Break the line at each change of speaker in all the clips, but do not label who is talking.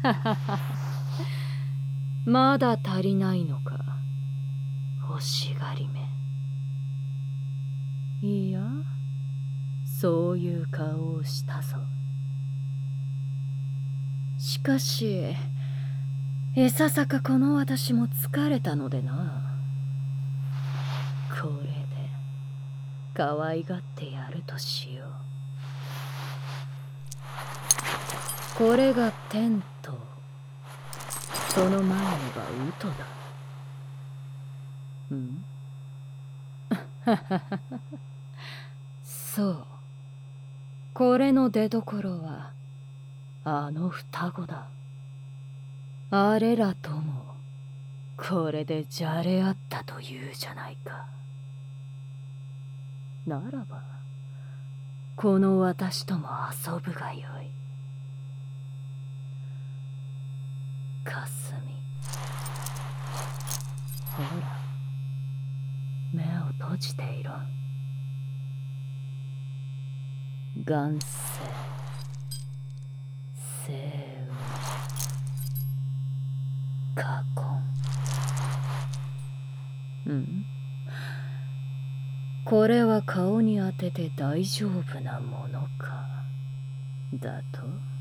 まだ足りないのか、欲しがりめ。いや、そういう顔をしたぞ。しかし、いささかこの私も疲れたのでな。これで可愛がってやるとしよう。これが天と、その前のがウトだ。そう、これの出どころはあの双子だ。あれらともこれでじゃれ合ったというじゃないか。ならばこの私とも遊ぶがよい。かすみ、ほら、目を閉じていろ。元世星雲禍根。これは顔に当てて大丈夫なものか、だと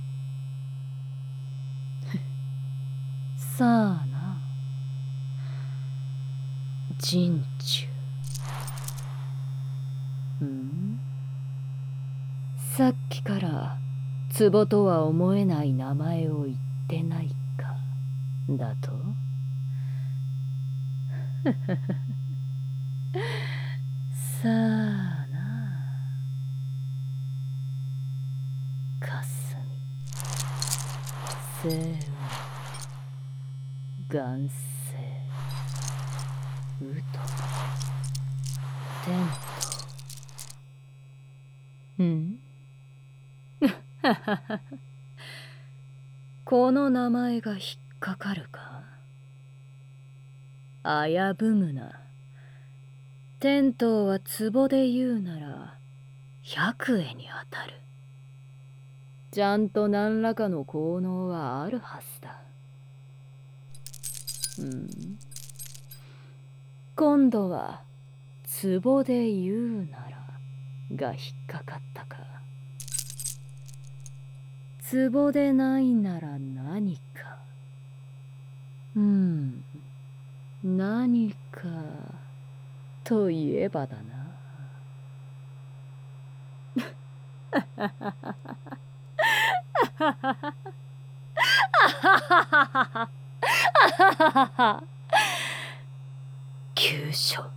さあな。人中。さっきから壺とは思えない名前を言ってないか、だとさあな。かすみ、星雲、元世、ウト、天と。この名前が引っかかるか。危ぶむな。天道は壺で言うなら百会にあたる。ちゃんと何らかの効能はあるはずだ。今度は壺で言うならが引っかかったか。壺でないなら何か。何かといえばだな。急所。